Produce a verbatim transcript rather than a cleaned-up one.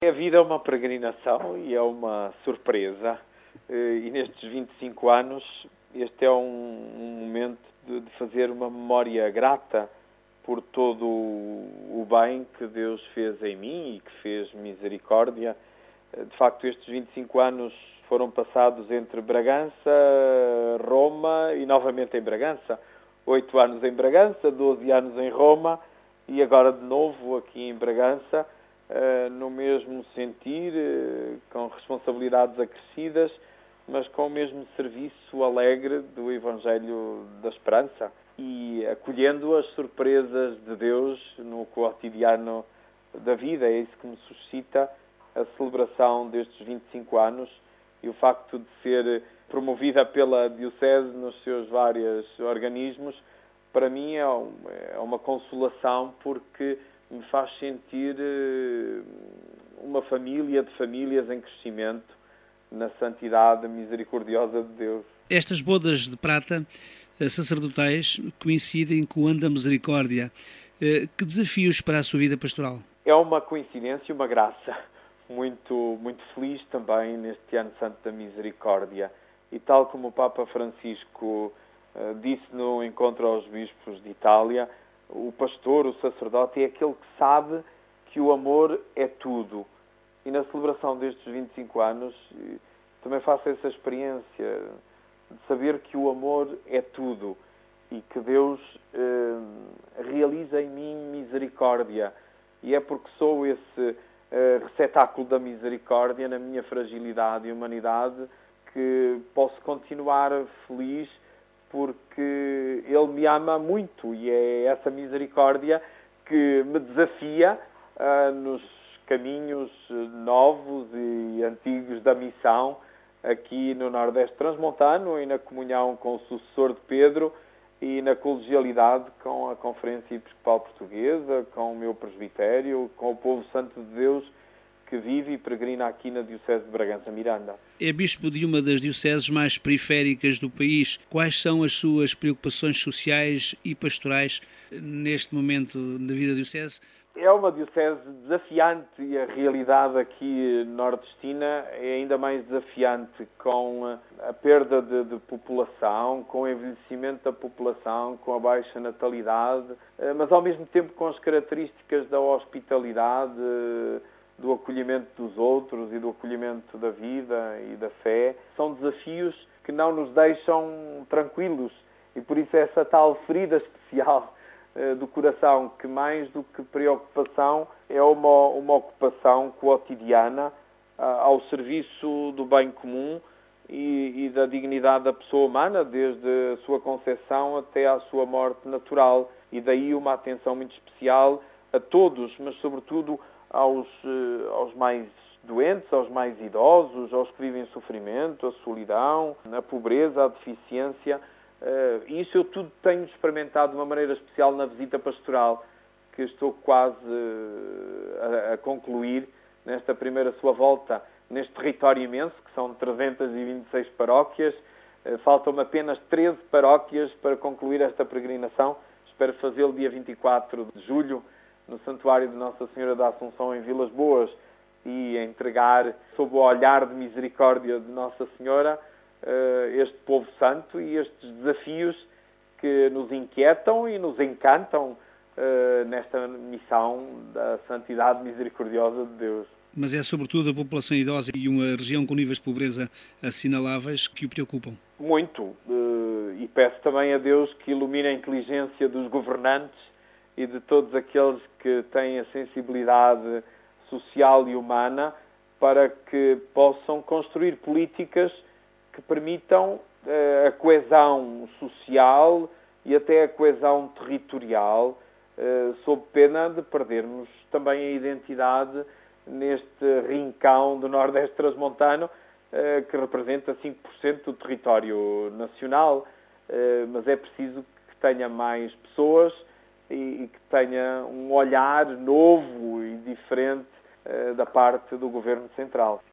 A vida é uma peregrinação e é uma surpresa. E nestes vinte e cinco anos, este é um, um momento de, de fazer uma memória grata por todo o bem que Deus fez em mim e que fez misericórdia. De facto, estes vinte e cinco anos foram passados entre Bragança, Roma e novamente em Bragança. Oito anos em Bragança, doze anos em Roma e agora de novo aqui em Bragança, no mesmo sentir, com responsabilidades acrescidas, mas com o mesmo serviço alegre do Evangelho da Esperança e acolhendo as surpresas de Deus no cotidiano da vida. É isso que me suscita a celebração destes vinte e cinco anos e o facto de ser promovida pela Diocese nos seus vários organismos, para mim é uma consolação porque me faz sentir uma família de famílias em crescimento na santidade misericordiosa de Deus. Estas bodas de prata sacerdotais coincidem com o ano da misericórdia. Que desafios para a sua vida pastoral? É uma coincidência e uma graça. Muito, muito feliz também neste ano santo da misericórdia. E tal como o Papa Francisco uh, disse no encontro aos bispos de Itália, o pastor, o sacerdote, é aquele que sabe que o amor é tudo. E na celebração destes vinte e cinco anos, também faço essa experiência de saber que o amor é tudo e que Deus eh, realiza em mim misericórdia. E é porque sou esse eh, receptáculo da misericórdia na minha fragilidade e humanidade que posso continuar feliz porque Ele me ama muito e é essa misericórdia que me desafia uh, nos caminhos novos e antigos da missão aqui no Nordeste Transmontano e na comunhão com o sucessor de Pedro e na colegialidade com a Conferência Episcopal Portuguesa, com o meu presbitério, com o povo santo de Deus que vive e peregrina aqui na Diocese de Bragança Miranda. É bispo de uma das dioceses mais periféricas do país. Quais são as suas preocupações sociais e pastorais neste momento da vida da diocese? É uma diocese desafiante e a realidade aqui nordestina é ainda mais desafiante com a perda de, de população, com o envelhecimento da população, com a baixa natalidade, mas ao mesmo tempo com as características da hospitalidade, do acolhimento dos outros e do acolhimento da vida e da fé. São desafios que não nos deixam tranquilos e por isso essa tal ferida especial do coração, que mais do que preocupação é uma, uma ocupação cotidiana ao serviço do bem comum e, e da dignidade da pessoa humana, desde a sua concepção até à sua morte natural. E daí uma atenção muito especial a todos, mas sobretudo aos, aos mais doentes, aos mais idosos, aos que vivem em sofrimento, a solidão, a pobreza, a deficiência. Uh, isso eu tudo tenho experimentado de uma maneira especial na visita pastoral, que estou quase uh, a, a concluir nesta primeira sua volta neste território imenso, que são trezentas e vinte e seis paróquias. Uh, faltam-me apenas treze paróquias para concluir esta peregrinação. Espero fazê-lo dia vinte e quatro de julho, no Santuário de Nossa Senhora da Assunção, em Vilas Boas, e entregar, sob o olhar de misericórdia de Nossa Senhora, este povo santo e estes desafios que nos inquietam e nos encantam uh, nesta missão da santidade misericordiosa de Deus. Mas é sobretudo a população idosa e uma região com níveis de pobreza assinaláveis que o preocupam? Muito. Uh, e peço também a Deus que ilumine a inteligência dos governantes e de todos aqueles que têm a sensibilidade social e humana para que possam construir políticas que permitam uh, a coesão social e até a coesão territorial, uh, sob pena de perdermos também a identidade neste rincão do Nordeste Transmontano, uh, que representa cinco por cento do território nacional, uh, mas é preciso que tenha mais pessoas e, e que tenha um olhar novo e diferente uh, da parte do Governo Central.